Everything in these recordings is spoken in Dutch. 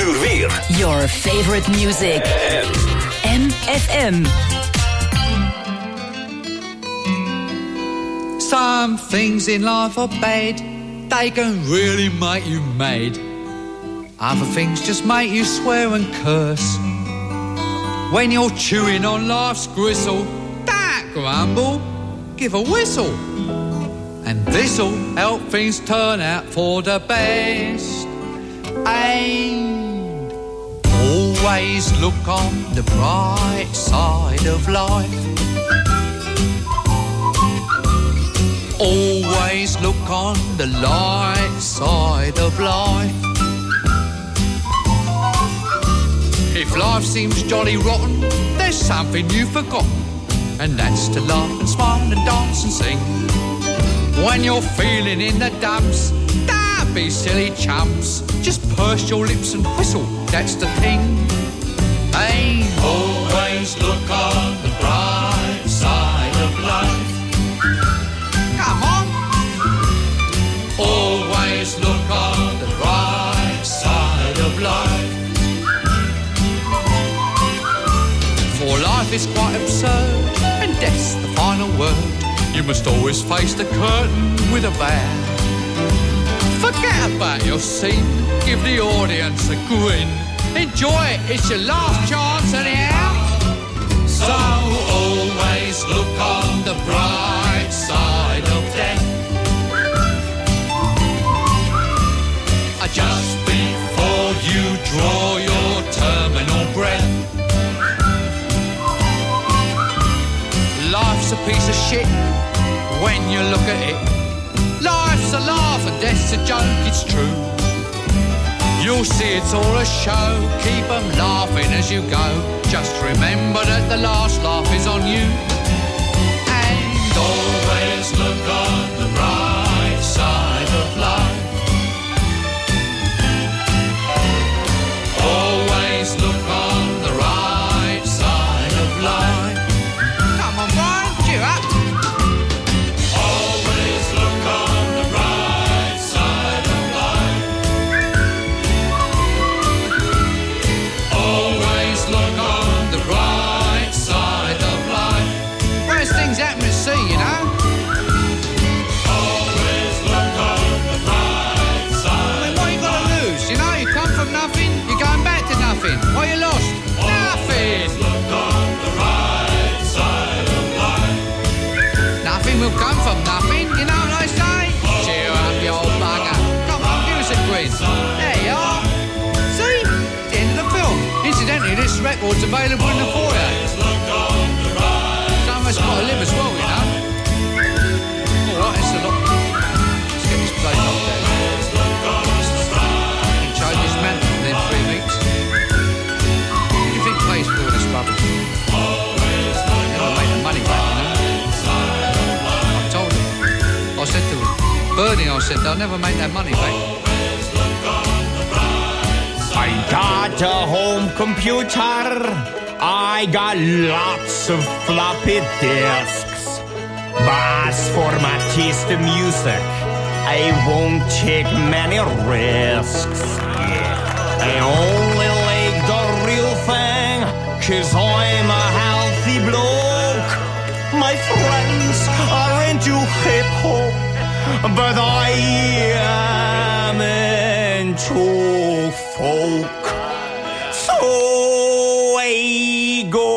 uur weer. Your favorite music. MFM. Some things in life are bad. They can really make you mad. Other things just make you swear and curse. When you're chewing on life's gristle, don't grumble, give a whistle. And this'll help things turn out for the best. And always look on the bright side of life. Always look on the light side of life. If life seems jolly rotten, there's something you've forgotten, and that's to laugh and smile and dance and sing. When you're feeling in the dumps, don't be silly chumps. Just purse your lips and whistle, that's the thing. Hey, always look on the bright side of life. Come on. Always look on the bright side of life. For life is quite absurd, and death's the final word. You must always face the curtain with a bow. Forget about your scene, give the audience a grin. Enjoy it, it's your last chance anyhow. So always look on the bright side of death. Just before you draw your terminal breath. Life's a piece of shit when you look at it. Life's a laugh and death's a joke, it's true. You'll see it's all a show, keep 'em laughing as you go. Just remember that the last laugh is on you. And always look on the bright side of life. Always look on the right side of life. Come on, Brian, cheer up. Always look on the right side of life. Always look on the right side of life. Worst things happen at sea, you know. Always look on the right side. I mean, what you got to lose? You know, you come from nothing, you're going back to nothing. What you lost? Nothing. Look on the right side of life. Nothing will come from nothing, you know what I say? Cheer up, you old bugger. Come on, give us a grin. There you are. See? It's the end of the film. Incidentally, this record's available in the foyer. Some of us got to live as well, you know. Alright, it's a lot. Let's get this place locked down. Change this mantle within 3 weeks. What do you think pays for all this rubbish? Never make the money back, you know. I told him. I said to Bernie, I said, they'll never make that money back. I got a home computer. I got lots of floppy disks. But as for my taste in music, I won't take many risks. Yeah. I only like the real thing, 'cause I'm a healthy bloke. My friends are into hip-hop, but I am into folk. So I go.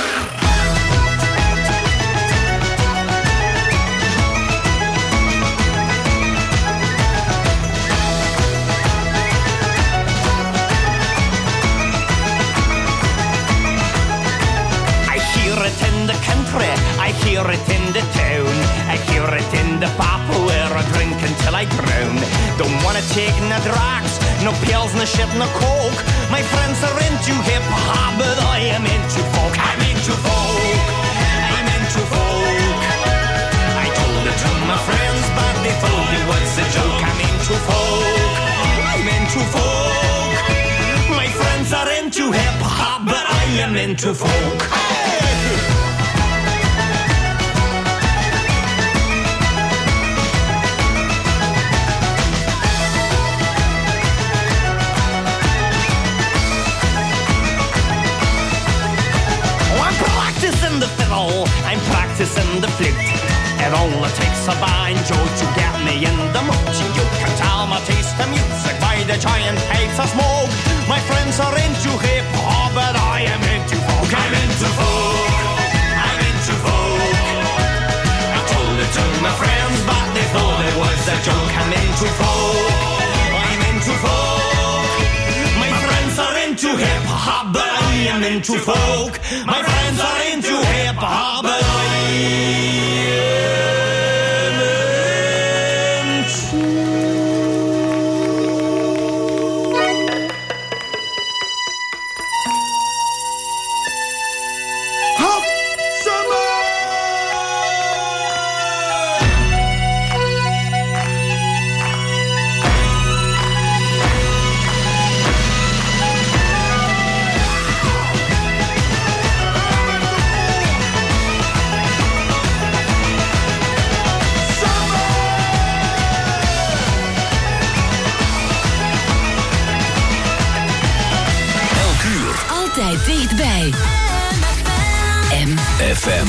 I hear it in the town, I hear it in the pub where I drink until I drown. Don't wanna take no drugs, no pills, no shit, no coke. My friends are into hip-hop, but I am into folk. I'm into folk, I'm into folk. I told it to my friends, but they thought it was a joke. I'm into folk, I'm into folk. My friends are into hip-hop, but I am into folk. Well, it takes a banjo to get me in the mood. You can tell my taste of music by the giant pipes of smoke. My friends are into hip-hop, but I am into folk. I'm into folk. I'm into folk. I told it to my friends, but they thought it was a joke. I'm into folk. I'm into folk. My friends are into hip-hop, but I am into folk. My friends are into hip-hop, but I am into... Hot summer! Altijd dichtbij. FM.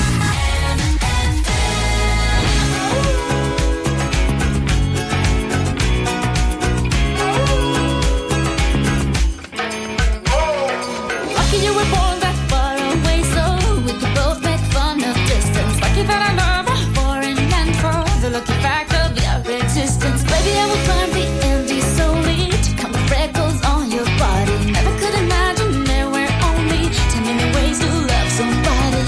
Lucky you were born that far away, so we could both make fun of distance. Lucky that I love a foreign land for the lucky fact of your existence. Baby, I will climb the Andes solely to count the freckles on your body. Never could imagine there were only 10 million ways to love somebody.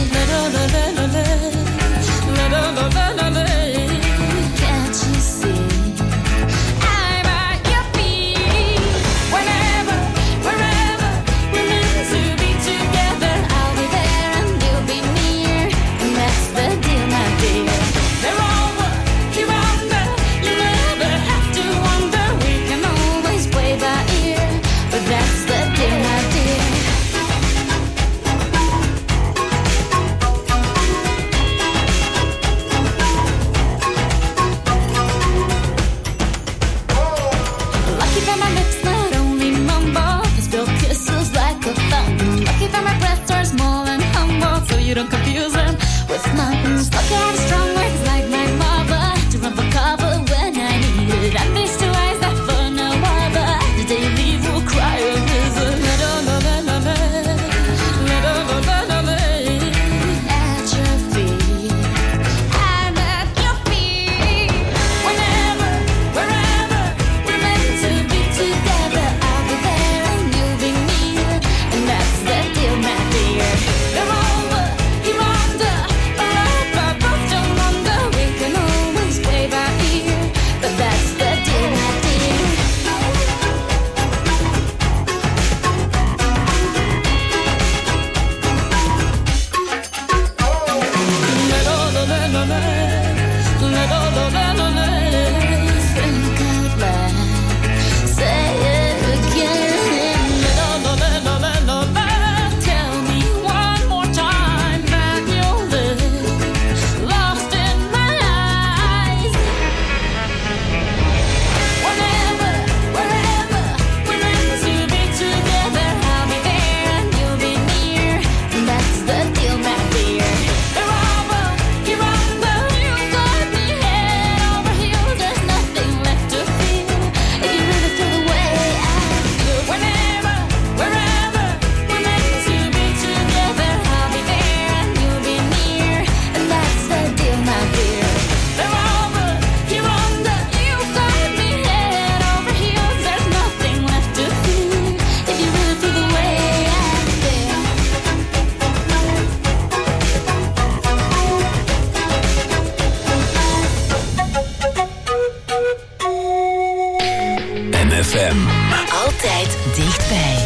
Can't you see? I'm at your feet. Whenever, wherever we're meant to be together, I'll be there and you'll be near, and that's the deal, my dear. They're over, you're under, you never have to wonder. We can always play by ear, but that's the deal, my dear. Lucky that my lips not only mumble, they spill kisses like a fountain. Lucky that my breaths are small and humble, so you don't confuse them with mountains. Lucky I have strong words like my mother to run for cover when I need it. And these two eyes that for no other, the day you leave will cry a river. At your feet, I'm at your feet. Whenever, wherever we're meant to be together, I'll be there and you'll be near, and that's the deal, my dear. They're over, you're under, but I both don't wonder. We can always play by ear, but that's the deal, my dear. Think out loud, say it again. Tell me one more time that you'll live, lost in my eyes. Whenever, wherever we're meant to be together, I'll be there and you'll be near, and that's the deal, my dear. They're over, you're under, you've got me head over heels. There's nothing left to feel if you really feel the way I feel. Whenever, wherever we're meant to be together, I'll be there and you'll be near, and that's the deal, my dear. They're over, you're under, you've got me head over heels. There's nothing left to feel if you really feel the way I feel. MFM. Altijd dichtbij.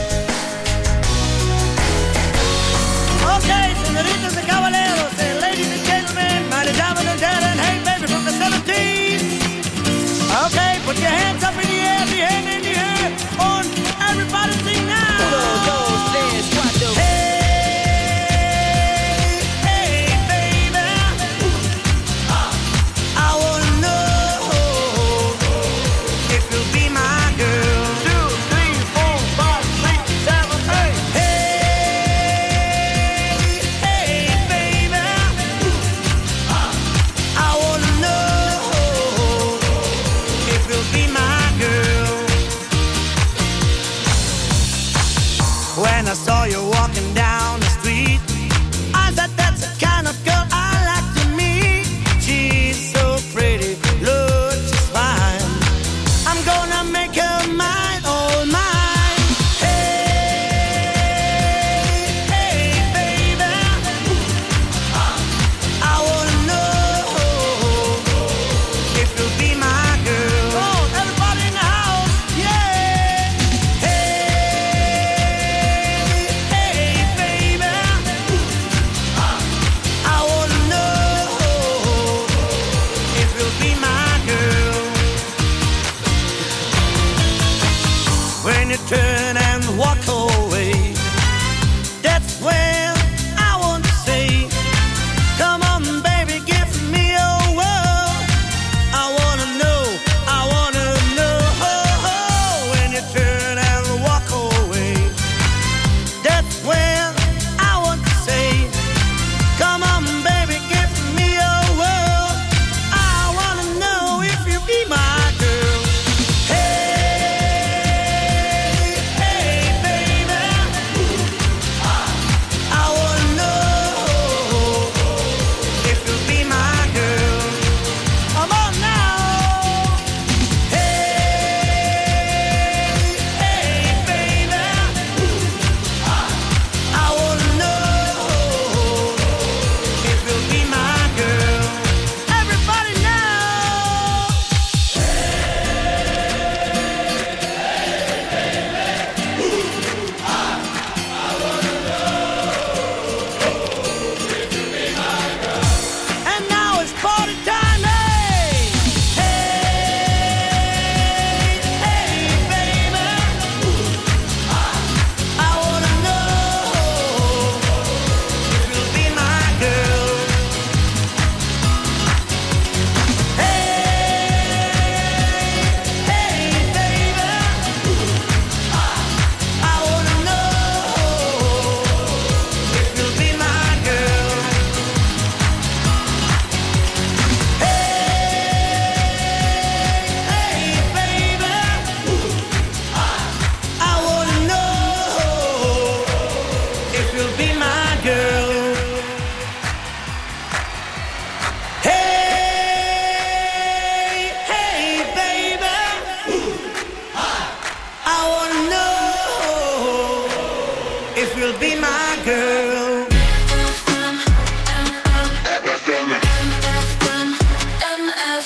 Okay, senoritas and caballeros, ladies and gentlemen, mighty diamond and dead and hey baby from the 70s. Okay, put your hands up in the air, the hand in the air, on everybody sing now. Hey, hey baby, I wanna know if you'll be my girl. 2, 3, 4, 5, 6.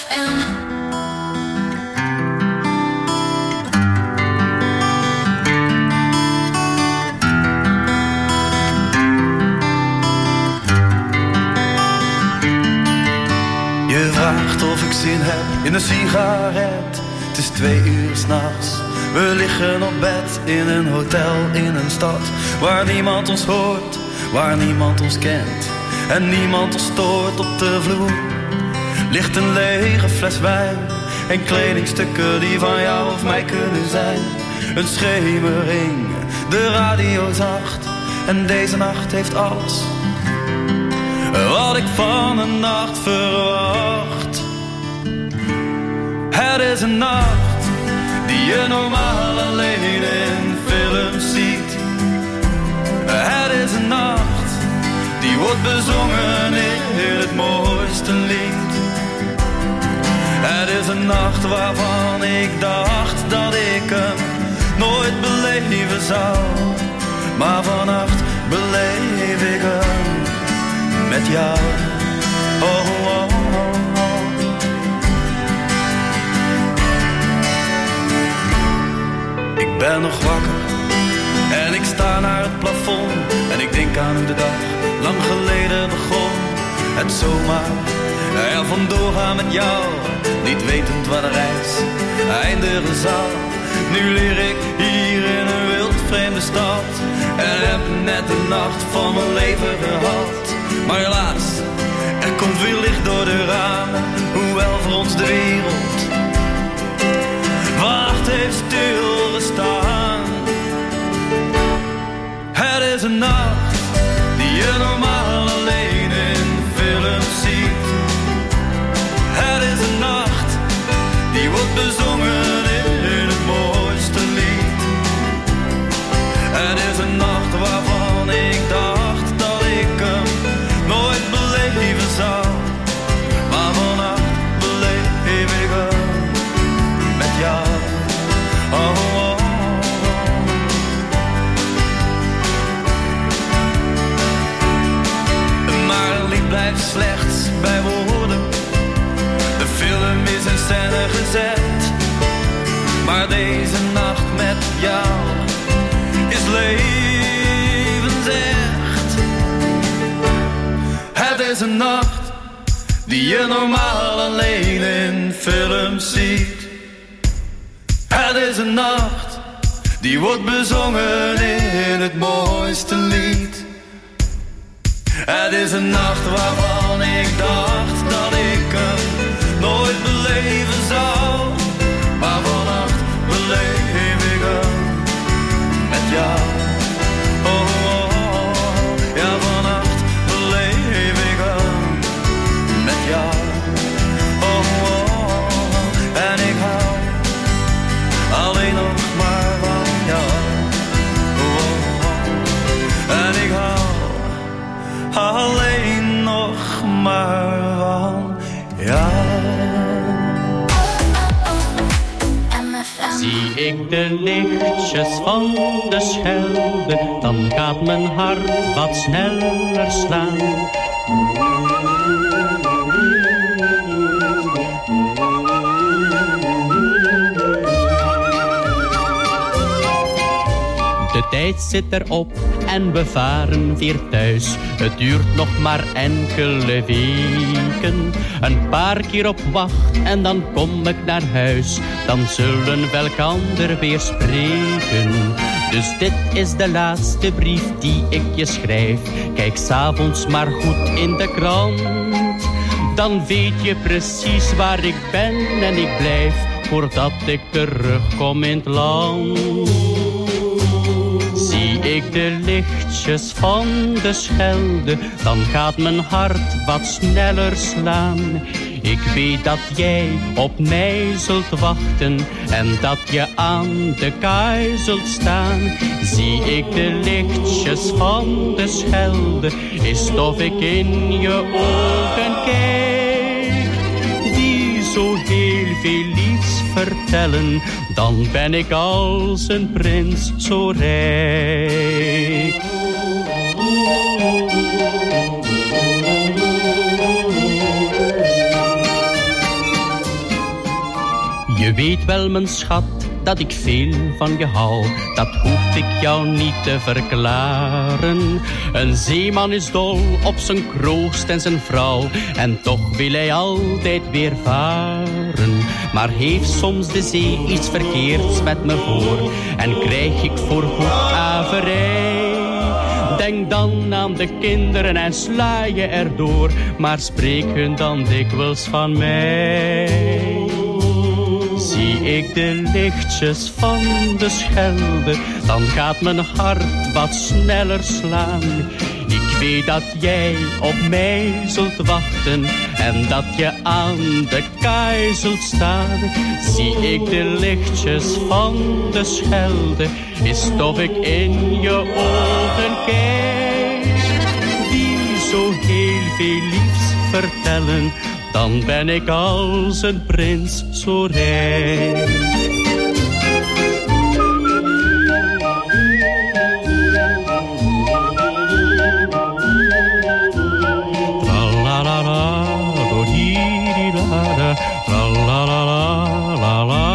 FM. Je vraagt of ik zin heb in een sigaret. Het is 2 uur 's nachts. We liggen op bed in een hotel in een stad waar niemand ons hoort, waar niemand ons kent en niemand ons stoort. Op de vloer ligt een lege fles wijn en kledingstukken die van jou of mij kunnen zijn. Een schemering, de radio zacht en deze nacht heeft alles wat ik van een nacht verwacht. Het is een nacht die je normaal alleen in films ziet. Het is een nacht die wordt bezongen in het mooiste lied. Het is een nacht waarvan ik dacht dat ik hem nooit beleven zou. Maar vannacht beleef ik hem met jou. Oh, oh, oh, oh. Ik ben nog wakker en ik sta naar het plafond en ik denk aan hoe de dag lang geleden begon. Het zomaar er vandoor gaan met jou, niet wetend waar de reis eindigen zal. Nu leer ik hier in een wild vreemde stad en heb net de nacht van mijn leven gehad. Maar helaas, er komt weer licht door de ramen, hoewel voor ons de wereld wacht heeft stilgestaan. Het is een nacht die je normaal alleen in films ziet. Het is een nacht die wordt bezongen in het mooiste lied. Het is een nacht waarvan ik dacht dat ik hem nooit beleven zou. Maar vannacht beleef ik hem met jou. Oh, oh, oh. Maar een lied blijft slechts bij woorden. De film is in scène gezet. Maar deze nacht met jou is levensecht. Het is een nacht die je normaal alleen in films ziet. Het is een nacht die wordt bezongen in het mooiste lied. Het is een nacht waarvan ik dacht dat ik hem nooit beleven zou. Maar vannacht beleef ik hem met jou. Oh, oh, oh. Ja, vannacht beleef ik hem met jou. Oh, oh, oh. En ik hou alleen nog maar van jou. Oh, oh, oh. En ik hou alleen nog maar van jou. Zie ik de lichtjes van de Schelde, dan gaat mijn hart wat sneller slaan. De tijd zit erop en we varen weer thuis. Het duurt nog maar enkele weken. Een paar keer op wacht en dan kom ik naar huis. Dan zullen we elkander weer spreken. Dus dit is de laatste brief die ik je schrijf. Kijk 's avonds maar goed in de krant. Dan weet je precies waar ik ben en ik blijf voordat ik terugkom in het land. Zie ik de lichtjes van de Schelde, dan gaat mijn hart wat sneller slaan. Ik weet dat jij op mij zult wachten en dat je aan de kaai zult staan. Zie ik de lichtjes van de Schelde, is of ik in je ogen kijk, die zo heel veel liefs vertellen. Dan ben ik als een prins zo rijk. Je weet wel, mijn schat, dat ik veel van je hou. Dat hoef ik jou niet te verklaren. Een zeeman is dol op zijn kroost en zijn vrouw. En toch wil hij altijd weer varen. Maar heeft soms de zee iets verkeerds met me voor. En krijg ik voorgoed averij. Denk dan aan de kinderen en sla je erdoor. Maar spreek hun dan dikwijls van mij. Zie ik de lichtjes van de Schelde, dan gaat mijn hart wat sneller slaan. Ik weet dat jij op mij zult wachten en dat je aan de kaai zult staan. Zie ik de lichtjes van de Schelde, is of ik in je ogen kijk, die zo heel veel liefs vertellen. Dan ben ik als een prins zo rijk. Tra-la-la-la, do-di-di-la-da, tra-la-la-la-la-la-la-la.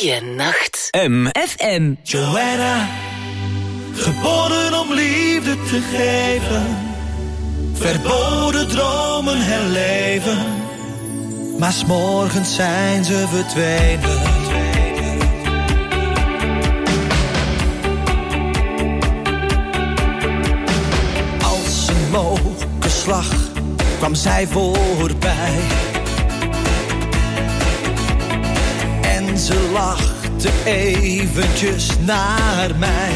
Goeienacht. FM. Joanna, geboren om liefde te geven, verboden dromen herleven, maar 's morgens zijn ze verdwenen. Als een mokerslag kwam zij voorbij en ze lachte eventjes naar mij.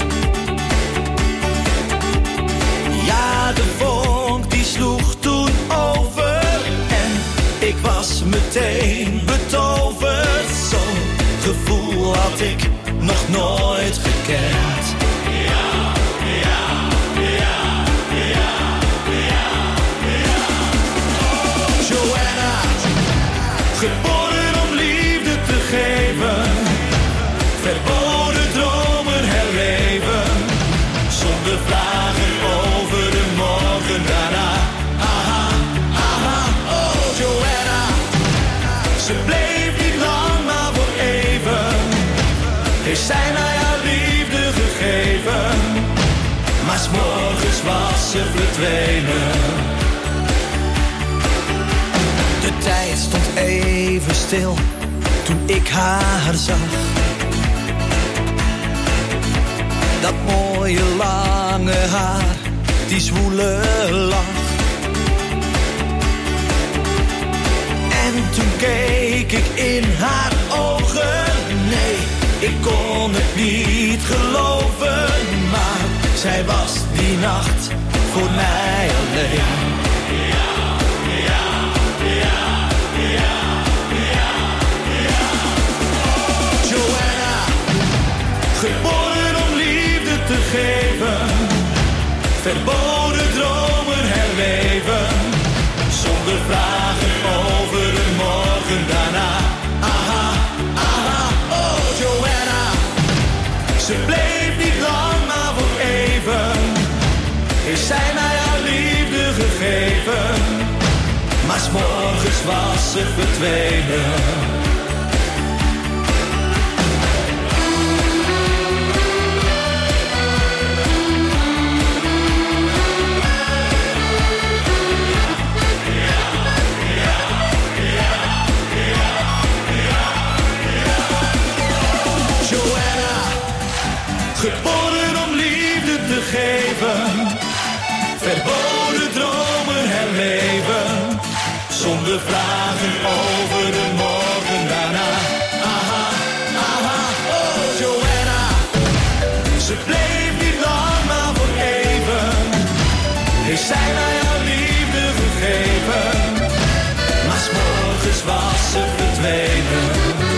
Ja, de vonk die sloeg toen over en ik was meteen betoverd. Zo'n gevoel had ik nog nooit gekend. Joanna, geboren om liefde te geven, verboden dromen herleven, zonder vragen over de morgen daarna. Aha, aha, oh Joanna, ze bleef niet lang maar voor even, heeft zij mij haar liefde gegeven, maar 's morgens was ze verdwenen. De tijd stond even stil toen ik haar zag. Dat mooie lange haar, die zwoele lach. En toen keek ik in haar ogen. Nee, ik kon het niet geloven. Maar zij was die nacht voor mij alleen. Joanna, geboren om liefde te geven, verboden dromen herleven, zonder vragen over de morgen daarna. Aha, aha, oh Joanna, ze bleef niet lang maar voor even, heeft zij mij haar liefde gegeven, maar 's morgens was ze verdwenen. Geboren om liefde te geven, verboden dromen herleven, zonder vragen over de morgen daarna. Aha, aha, oh Joanna, ze bleef niet lang maar voor even, heeft zij mij haar liefde gegeven, maar 's morgens was ze verdwenen.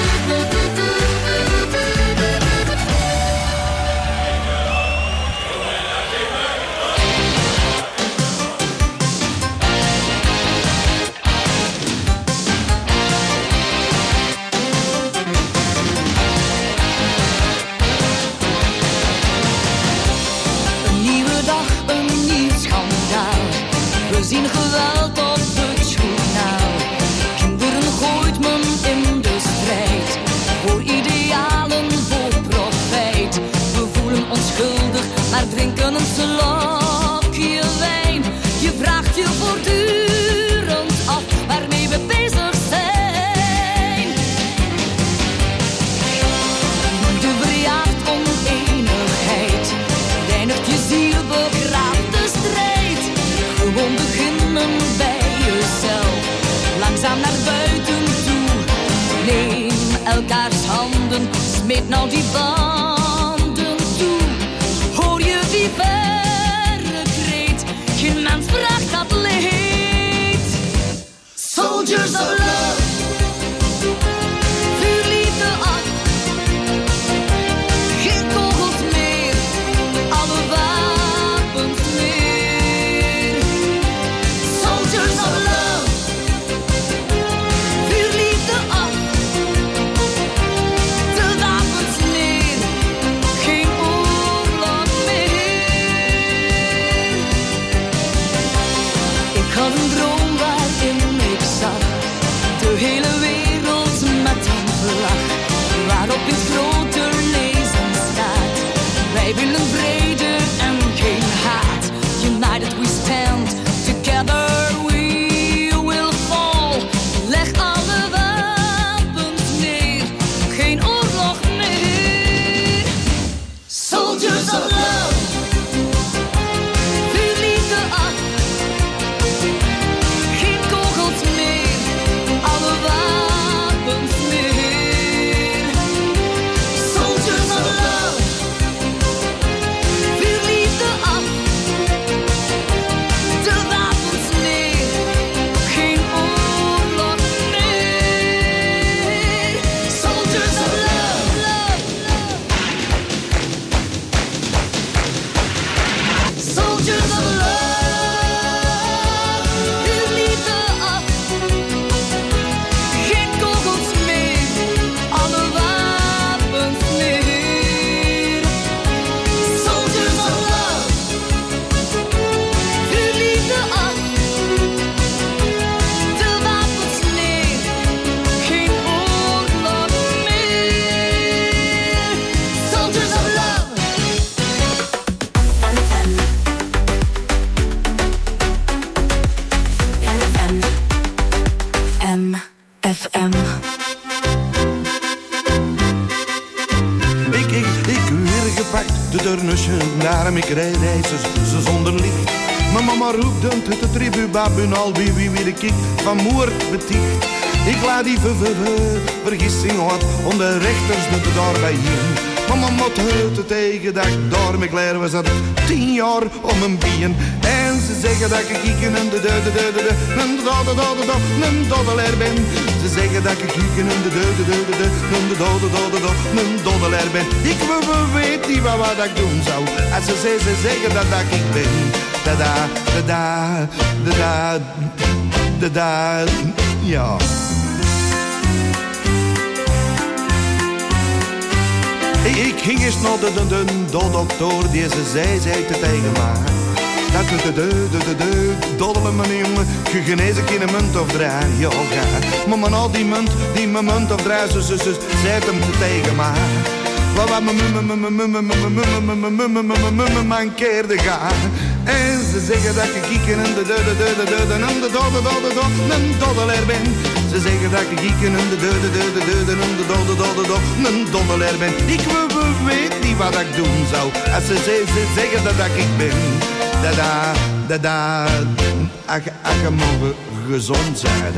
We zien geweld op het journaal. Kinderen gooit men in de strijd, voor idealen, voor profijt. We voelen ons schuldig, maar drinken een slokje wijn. Je vraagt je voortdurend af waarmee we bezig zijn. De verjaagt oneenigheid, reinigt je ziel, begraaft de strijd. Gewoon beginnen bij jezelf, langzaam naar buiten toe. Neem elkaars handen, smeet nou die banden toe. Hoor je die verre kreet, geen mens vraagt dat leed. Soldiers of love, vuur liefde af. Geen kogels meer, alle wapens neer. Soldiers of love, vuur liefde af. De wapens neer, geen oorlog meer. Ik had een droom waarin ik zag de FM. Ik weer gepakt, de durnusje, daarom ik rijd ze zonder licht. Mijn mama roept de tribu babun al wie de kik van moord beticht. Ik laat die vergissing wat onder rechters de daarbij hier. Mama moet het tegen dat ik door mijn kleren was 10 jaar om een bien. En ze zeggen dat ik kieken en de doddelaar ben. Ze zeggen dat ik kieken en de doddelaar ben. Ik weet niet wat ik doen zou. Als ze zeggen dat ik ben. Ja. Ik ging eens naar de dokter, die ze zei tegen mij. Dat de doddelen mijn jongen, genezen in een munt of 3, ja ga. Maar al die munt of 3, ze zei hem tegen mij. Wat me mankeerde gaan. En ze zeggen dat ik kieken en de doddelaar ben. Ze zeggen dat ik kieken en de doddelaar ben. Ik weet niet wat ik doen zou. Als ze zeggen dat ik ben. Ach, je mogen gezond zijn.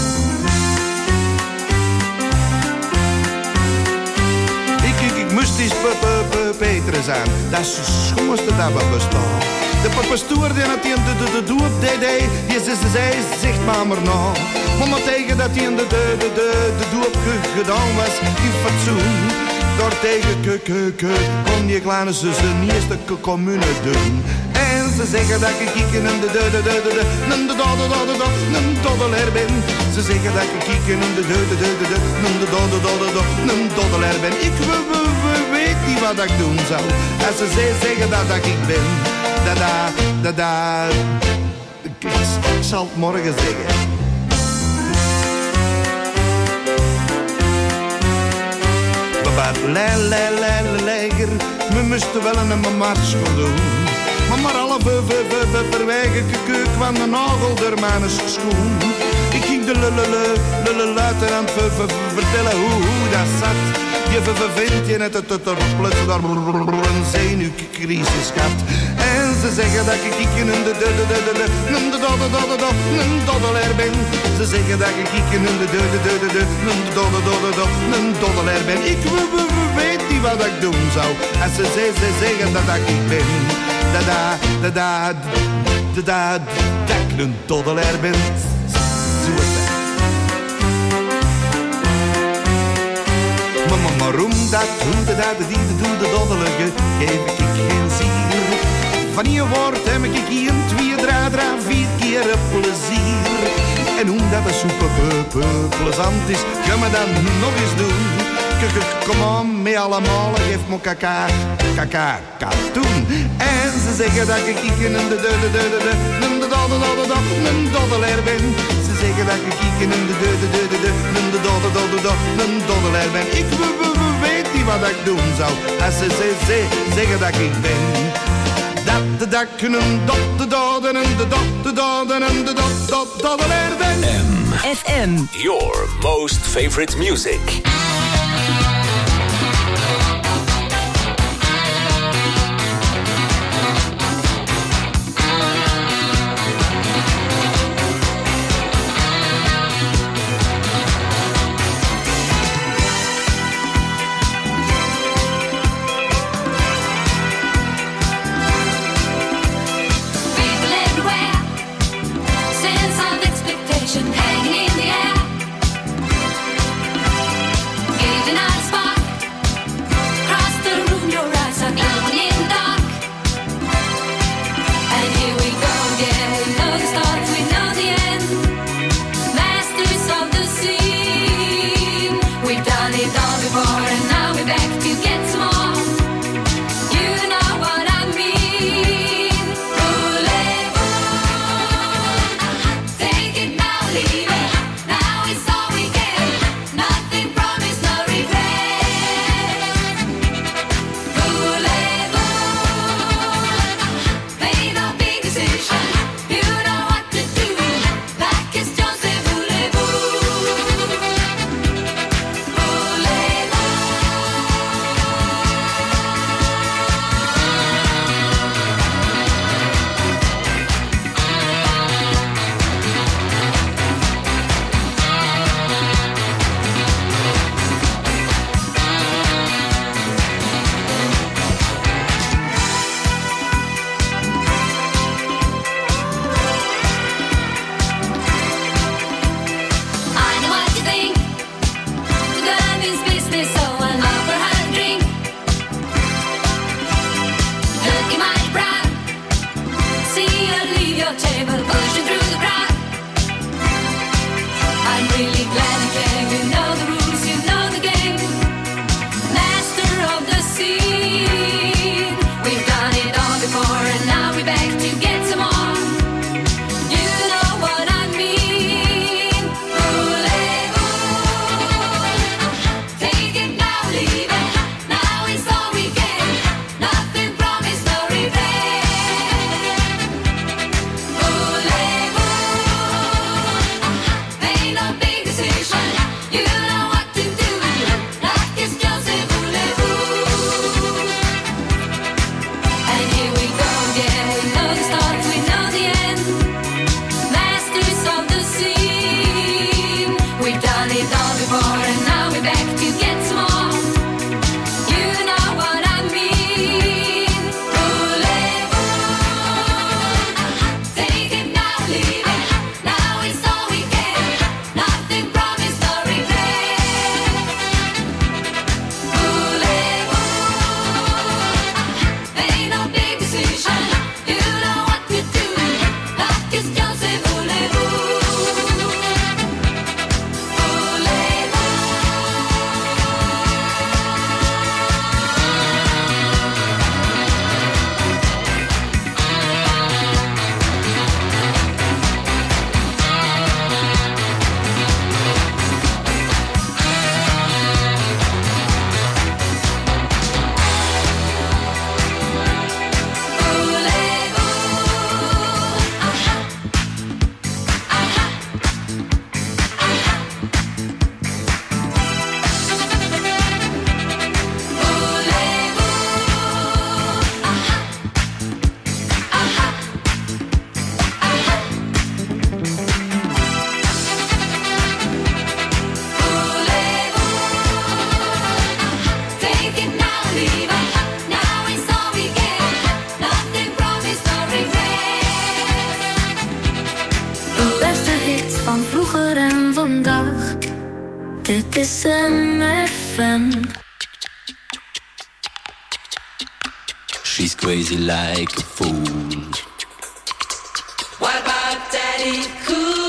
Ik moest eens Peter zijn. Dat is het schoonste dat we bestaan. De pastoor die had de doop deed, die zei, zegt maar nou. Maar tegen dat hij de doop gedaan was in fatsoen. Door tegen kon die kleine zus niet eens de commune doen. En ze zeggen dat ik kieken en de doddelaar ben. Ze zeggen dat ik kieken en de doddelaar ben. Ik weet niet wat ik doen zou. Als ze zeggen dat ik ben. Ik zal het morgen zeggen. Leger, we moesten wel een marschool doen. Maar alle verwijgen kwam de nagel door mijn schoen. Ik ging de luitenant vertellen hoe dat zat. Je vind je net het er plotseling daar een zenuwcrisis gehad. En ze zeggen dat ik kieken en de doddelaar ben. Ze zeggen dat ik kieken en de doddelaar ben. Ik weet niet wat ik doen zou. Als ze zeggen dat ik ben. Dat ik een doddelaar ben. Zo is het. Maar waarom dat, hoe de doddelige, geef ik geen zier. Van je woord heb ik hier 2, 3, 4 keer plezier. En omdat het super plezant is, ga me dan nog eens doen. Kom on, mee allemaal, geef me katoen. En ze zeggen dat ik een doddelaar ben. Ze zeggen dat ik een doddelaar ben. Ik weet niet wat ik doen zou. Als ze zeggen dat ik ben. Dat ik een doddelaar ben. FM. Your most favorite music. Hanging in the air. really glad you came. You know the rules, you know the game. Master of the scene. We've done it all before and now we're back to get some more. You know what I mean. Voulez-vous? Take it now, leave it. Now it's all we get. Nothing promised, no regret. Voulez-vous? Ain't no big decision. You know what to do. Like it's just a voulez-vous. And here we go again. We know the start, we know the end. Masters of the scene. We've done it all before and now we're back to get some more. You know what I mean. Voulez-vous? Take it now, leave it. Now it's all we get. Nothing promised, no regret. Voulez-vous? Ain't no big decision. You know what to do. Like it's just a voulez-vous. Take it now, leave it. Now it's all we get. Nothing promised, no regret. De beste hits van vroeger en vandaag. Dit is MFM. She's crazy like a fool. What about Daddy Cool?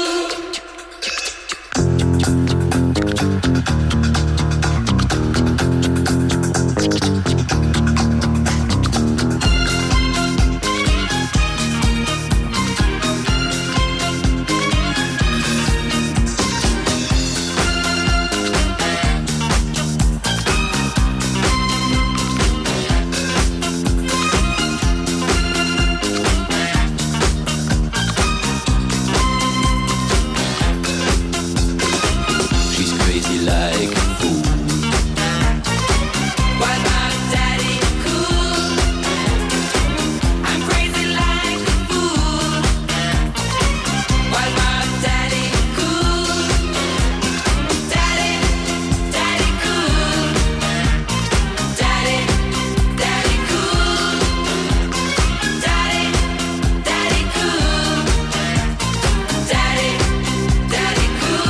She's crazy like a fool. What about Daddy Cool? I'm crazy like a fool. What about Daddy Cool? Daddy, Daddy Cool. Daddy, Daddy Cool. Daddy, Daddy Cool. Daddy, Daddy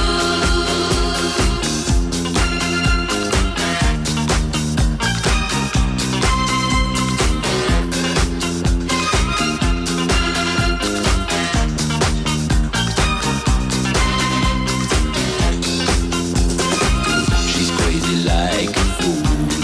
She's crazy like a fool.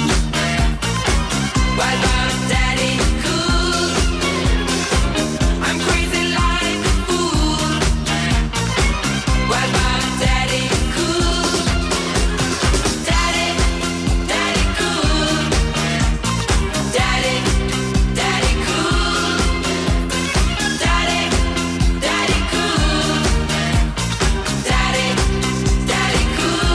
What about Daddy Cool? I'm crazy like a fool. What about Daddy Cool? Daddy, Daddy Cool. Daddy, Daddy Cool. Daddy, Daddy Cool. Daddy, Daddy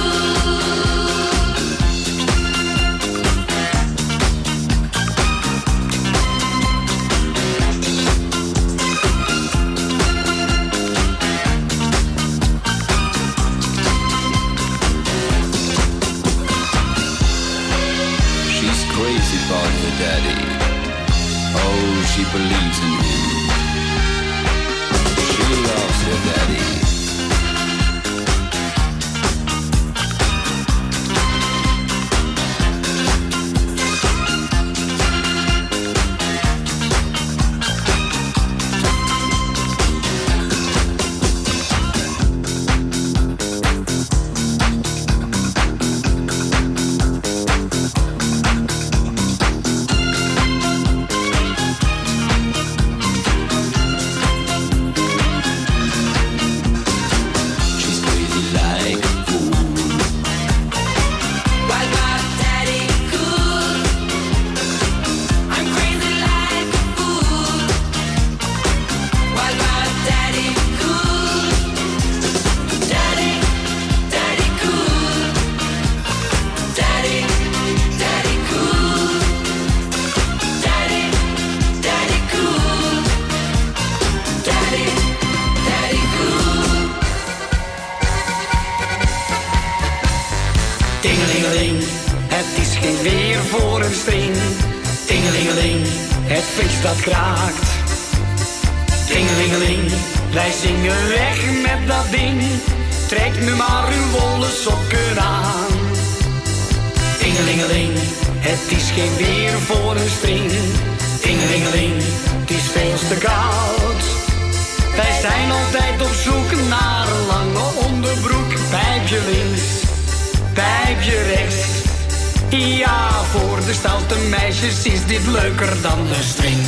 She's crazy about her daddy. Oh, she believes in him. She loves her daddy. Tingelingeling, het is geen weer voor een string. Tingelingeling, het feest dat kraakt. Tingelingeling, wij zingen weg met dat ding. Trek nu maar uw wollen sokken aan. Tingelingeling, het is geen weer voor een string. Tingelingeling, het is veel te koud. Wij zijn altijd op zoek naar een lange onderbroek. Pijpje links, pijpje rechts. Ja, voor de stoute meisjes is dit leuker dan de string.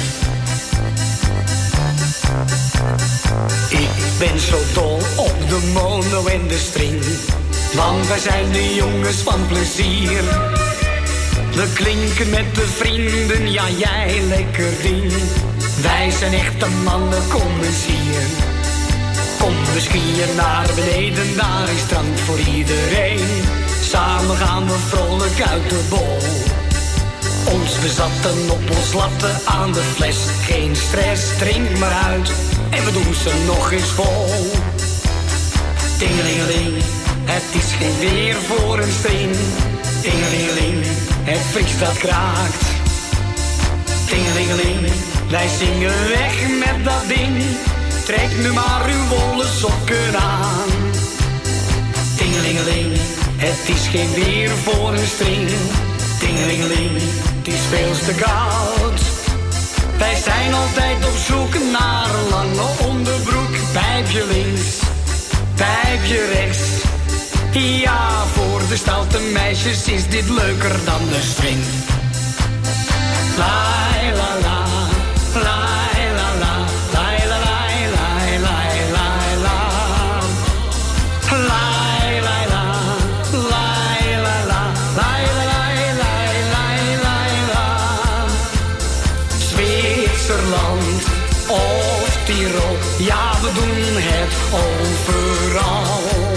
Ik ben zo dol op de mono en de string. Want wij zijn de jongens van plezier. We klinken met de vrienden, ja jij lekker ding. Wij zijn echte mannen, kom eens hier. Kom we skiën naar beneden, daar is strand voor iedereen. Samen gaan we vrolijk uit de bol. Ons bezatten op ons latten aan de fles. Geen stress, drink maar uit en we doen ze nog eens vol. Tingelingeling, het is geen weer voor een string. Tingelingeling, het friks dat kraakt. Tingelingeling, wij zingen weg met dat ding. Trek nu maar uw wollen sokken aan. Tingelingeling, het is geen weer voor een string. Tingelingeling, het is veel te koud. Wij zijn altijd op zoek naar een lange onderbroek. Pijpje links, pijpje rechts. Ja, voor de stoute meisjes is dit leuker dan de string. La la la, la la la, la la la, la la la la. La la la, la la la, la la la la. Zwitserland of Tirol, ja we doen het overal.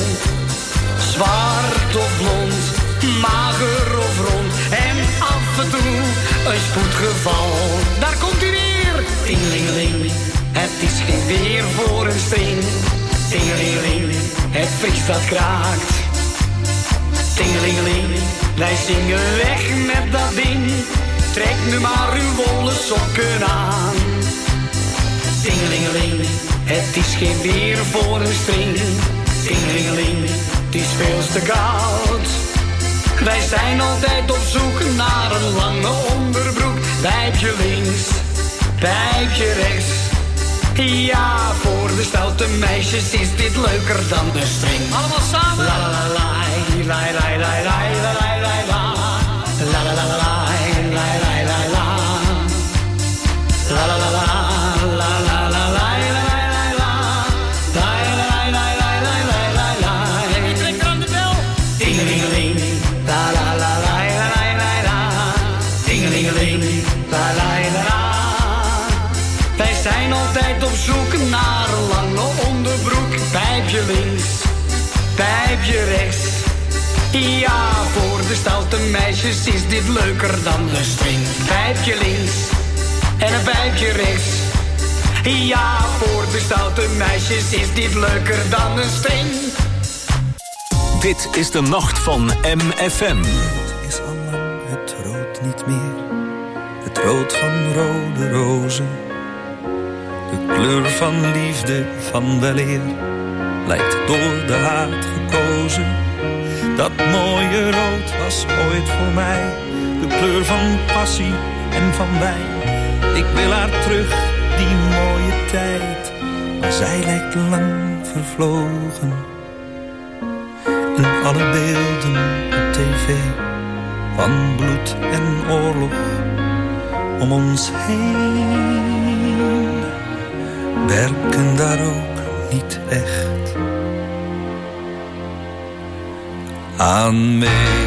Zwart of blond, mager of rond en af en toe een spoedgeval. Daar komt hij weer! Tingelingeling, het is geen weer voor een string. Tingelingeling, het friks dat kraakt. Tingelingeling, wij zingen weg met dat ding. Trek nu maar uw wollen sokken aan. Tingelingeling, het is geen weer voor een string. Tingelingeling, het is veel te koud. Wij zijn altijd op zoek naar een lange onderbroek. Pijpje links, pijpje rechts. Ja, voor de stoute meisjes is dit leuker dan de string. Allemaal samen. La la la la, la la la la la la la la. La la la la la, la la la la. La la la la, la la la la. Wij zijn altijd op zoek naar een lange onderbroek. Pijpje links, pijpje rechts. Ja, voor de stoute meisjes is dit leuker dan de string. Pijpje links en een pijpje rechts. Ja, voor de stoute meisjes is dit leuker dan een string. Dit is de nacht van MFM. Het is al lang het rood niet meer. Het rood van rode rozen. De kleur van liefde, van weleer, lijkt door de haat gekozen. Dat mooie rood was ooit voor mij de kleur van passie en van wijn. Ik wil haar terug, die mooie tijd, maar zij lijkt lang vervlogen. En alle beelden op tv van bloed en oorlog om ons heen werken daar ook niet echt aan mee.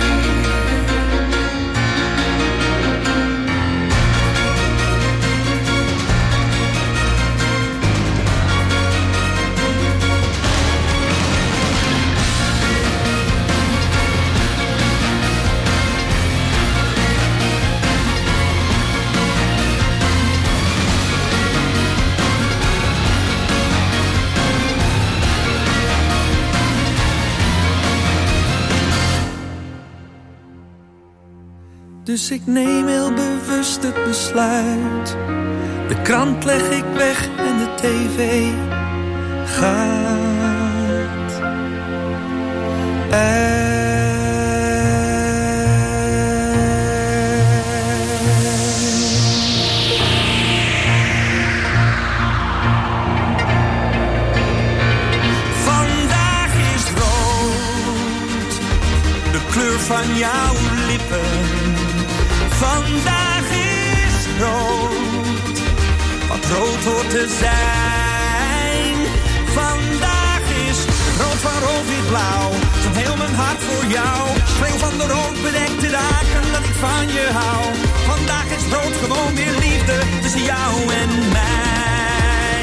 Dus ik neem heel bewust het besluit. De krant leg ik weg en de tv gaat uit. Vandaag is rood, de kleur van jouw lippen. Vandaag is rood, wat rood hoort te zijn. Vandaag is rood van rood wit blauw, van heel mijn hart voor jou. Schreeuw van de rood bedekte dagen dat ik van je hou. Vandaag is rood gewoon weer liefde tussen jou en mij.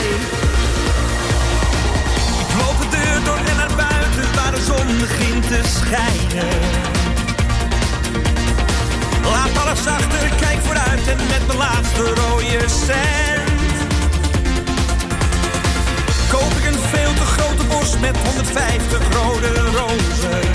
Ik loop de deur door en naar buiten waar de zon begint te schijnen. Laat alles achter, kijk vooruit en met mijn laatste rode cent koop ik een veel te grote bos met 150 rode rozen.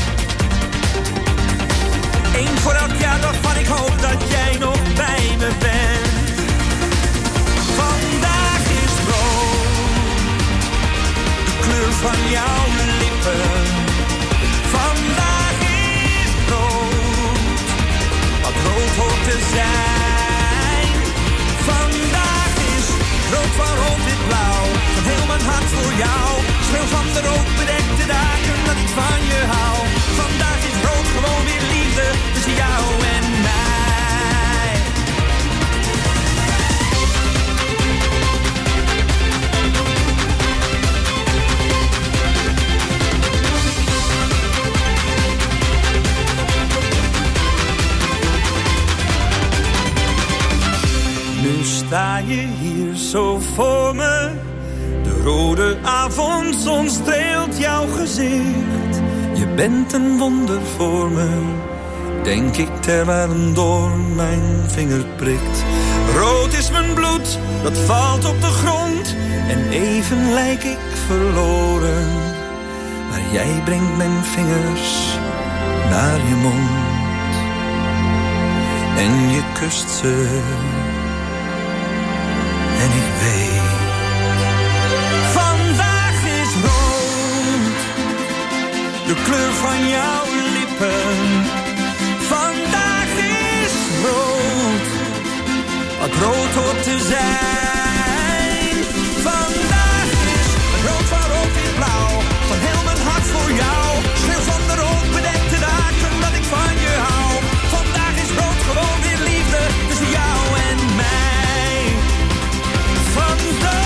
Eén voor elk jaar waarvan ik hoop dat jij nog bij me bent. Vandaag is rood, de kleur van jouw lippen. Vandaag is rood, wat rood hoort te zijn. Vandaag is rood van rood wit blauw, van heel mijn hart voor jou. Schreeuw van de rood bedekte dagen dat ik van je hou. Vandaag is rood gewoon weer liefde tussen jou en mij. Nu sta je hier zo voor me. De rode avondzon streelt jouw gezicht. Je bent een wonder voor me, denk ik terwijl een doorn mijn vinger prikt. Rood is mijn bloed, dat valt op de grond. En even lijk ik verloren, maar jij brengt mijn vingers naar je mond. En je kust ze, en ik weet. Vandaag is rood, de kleur van jouw lippen. Vandaag is rood, wat rood hoort te zijn. Vandaag is rood van rood wit blauw, van heel mijn hart voor jou. Schreeuw van de rood bedekte dagen dat ik van je hou. Vandaag is rood gewoon weer liefde tussen jou en mij. Vandaag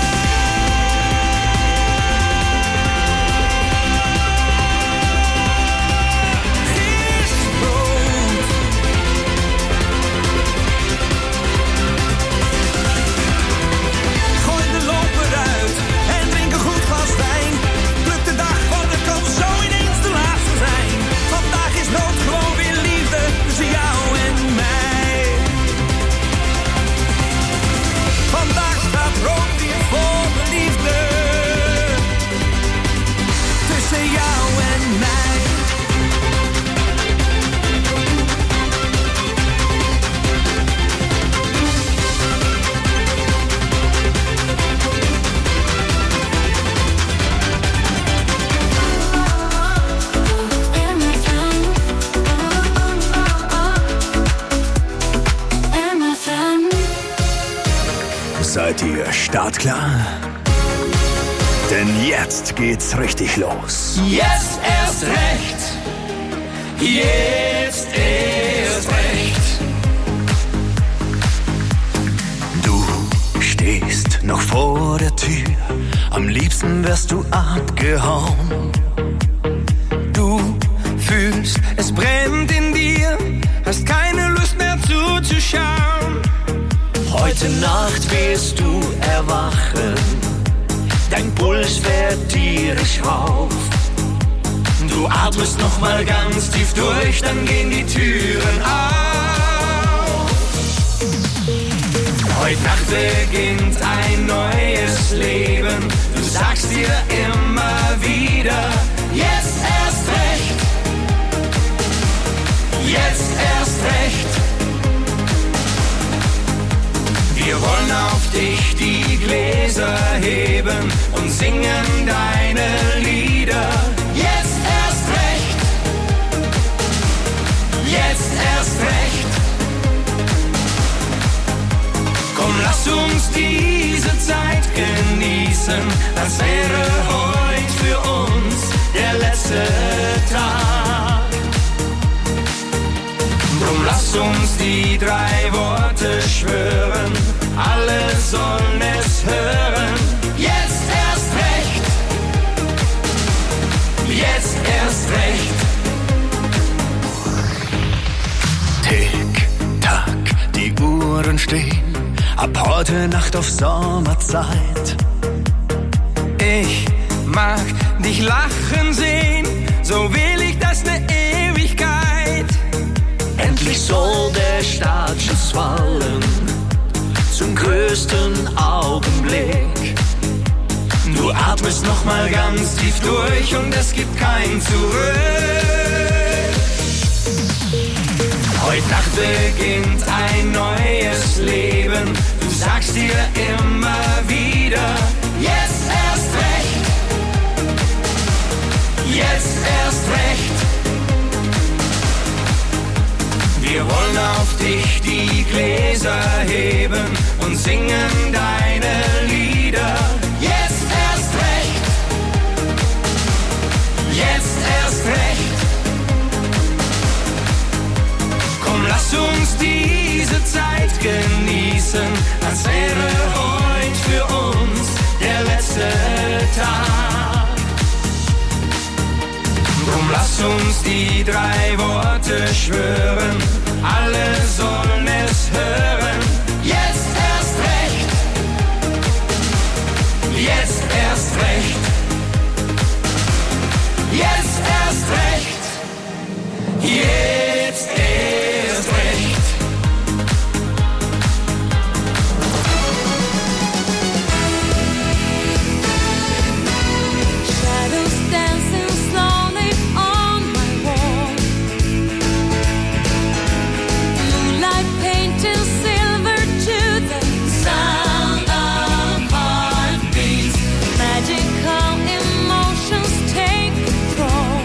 Seid ihr startklar? Denn jetzt geht's richtig los. Jetzt erst recht. Jetzt erst recht. Du stehst noch vor der Tür, am liebsten wärst du abgehauen. Du fühlst, es brennt in dir, hast keine Lust mehr zuzuschauen. Heute Nacht wirst du erwachen, dein Puls fährt tierisch rauf. Du atmest noch mal ganz tief durch, dann gehen die Türen auf. Heute Nacht beginnt ein neues Leben, du sagst dir immer wieder, jetzt erst recht, jetzt erst recht. drei Worte schwören, alle sollen es hören. Jetzt erst recht, jetzt erst recht. Tick-Tack, die Uhren stehen, ab heute Nacht auf Sommerzeit. Ich mag dich lachen sehen, so will ich das ne Ewigkeit. Endlich soll der Startschuss fallen, zum größten Augenblick. Du atmest noch mal ganz tief durch und es gibt kein Zurück. Heute Nacht beginnt ein neues Leben. Du sagst dir immer wieder, jetzt erst recht, jetzt erst recht. Wir wollen auf dich die Gläser heben und singen deine Lieder. Jetzt erst recht, jetzt erst recht. Komm, lass uns diese Zeit genießen, als wäre heute für uns der letzte Tag. Drum lass uns die drei Worte schwören, alle sollen es hören. Jetzt erst recht, jetzt erst recht, jetzt erst recht, jetzt erst recht. Shadows dancing slowly on my wall. Moonlight painting silver to the sound of heartbeats. Magical emotions take control.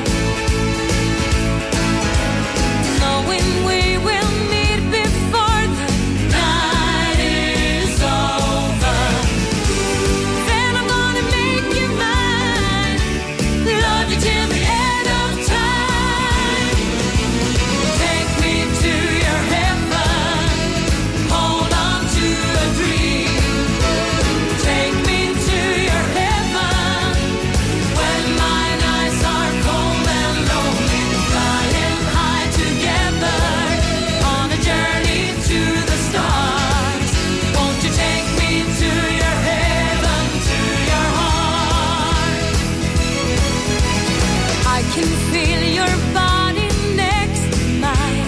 Knowing we will meet before the night is over. Then I'm gonna make you mine, love you till the end of time. Take me to your heaven, hold on to a dream. Take me to your heaven, when my nights are cold and lonely, flying high together on a journey to the stars. Won't you take me to your heaven, to your heart? I can feel your body next to mine,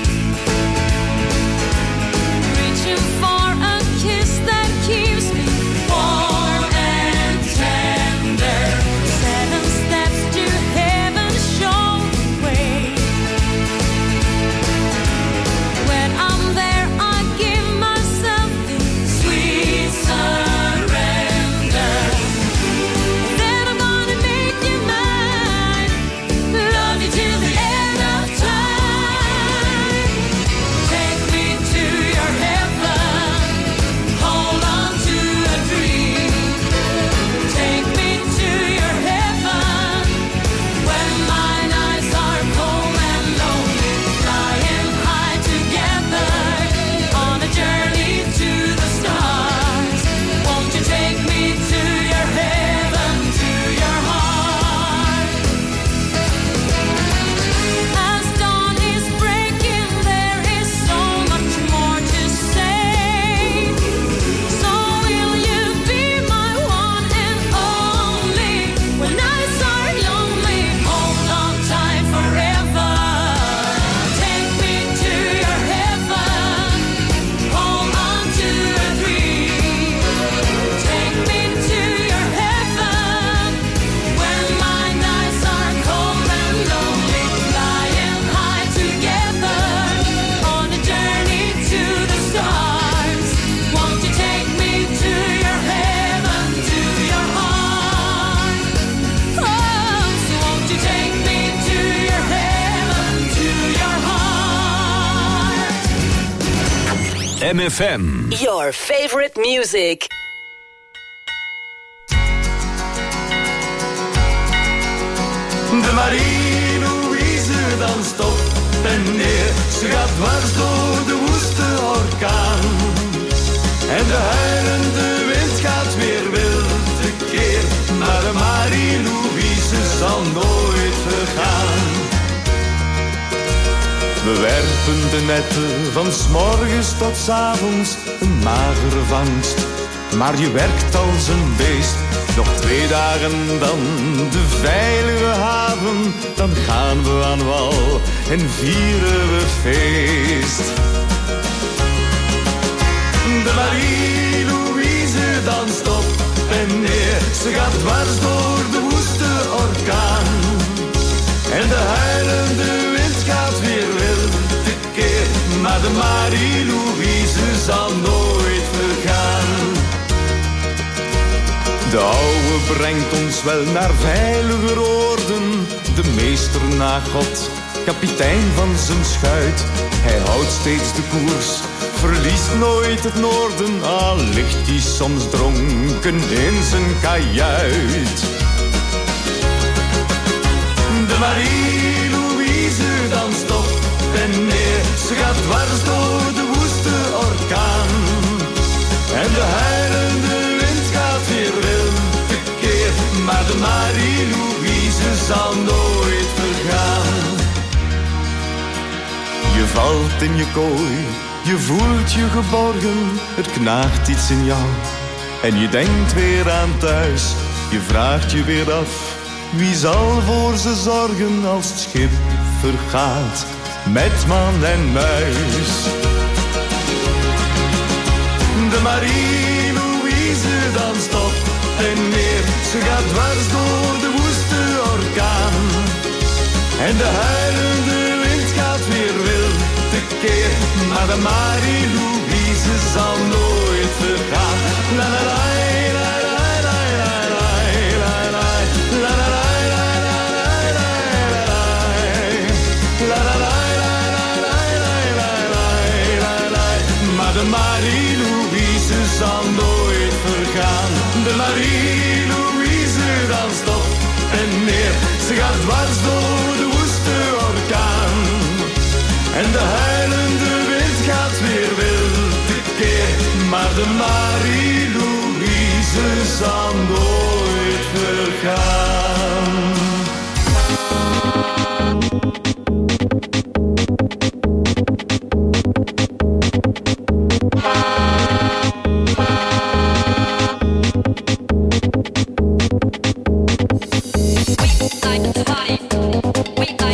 reaching for a kiss that keeps me warm and tender. 7 steps to heaven, show the way. When I'm there, I give myself in sweet surrender. Then I'm gonna make you mine, love you till the end of time. Take me to your heaven, hold on to a dream. Take me to your heaven, when my nights are cold and lonely, flying high together on a journey to the stars. Won't you take me to your heaven, to your heart? As dawn is breaking, there is so much more to say. So will you be my one and only? When nights are lonely, hold on tight forever. Take me to your heaven, hold on to a dream. Take me to your heaven, when my nights are cold and lonely, flying high together on a journey to the stars. Won't you take me to your heaven, to your heart? Oh, so won't you take me to your heaven, to your heart? MFM. Your favorite music. De Marie Louise danst op en neer. Ze gaat dwars door de woeste We werpen de netten van 's morgens tot 's avonds, een magere vangst. Maar je werkt als een beest, nog 2 dagen dan de veilige haven. Dan gaan we aan wal en vieren we feest. De Marie-Louise danst op en neer, ze gaat dwars door de woeste orkaan. En de huilende wind gaat weer wild tekeer, maar de Marie-Louise zal nooit vergaan. De oude brengt ons wel naar veiliger oorden, de meester na God, kapitein van zijn schuit. Hij houdt steeds de koers, verliest nooit het noorden, al ligt hij soms dronken in zijn kajuit. De Marie-Louise danst op en neer, ze gaat dwars door de woeste orkaan. En de huilende wind gaat weer wild tekeer, maar de Marie-Louise zal nooit vergaan. Je valt in je kooi, je voelt je geborgen, het knaagt iets in jou. En je denkt weer aan thuis, je vraagt je weer af, wie zal voor ze zorgen als het schip vergaat met man en muis. De Marie-Louise danst op en neer, ze gaat dwars door de woeste orkaan. En de huilende wind gaat weer wild tekeer, maar de Marie-Louise zal nooit vergaan. La la la la la la la la la la la de Marie-Louise zal nooit vergaan. De Marie-Louise danst op en neer, ze gaat dwars door de woeste orkaan. En de huilende wind gaat weer wild tekeer, maar de Marie-Louise zal nooit vergaan.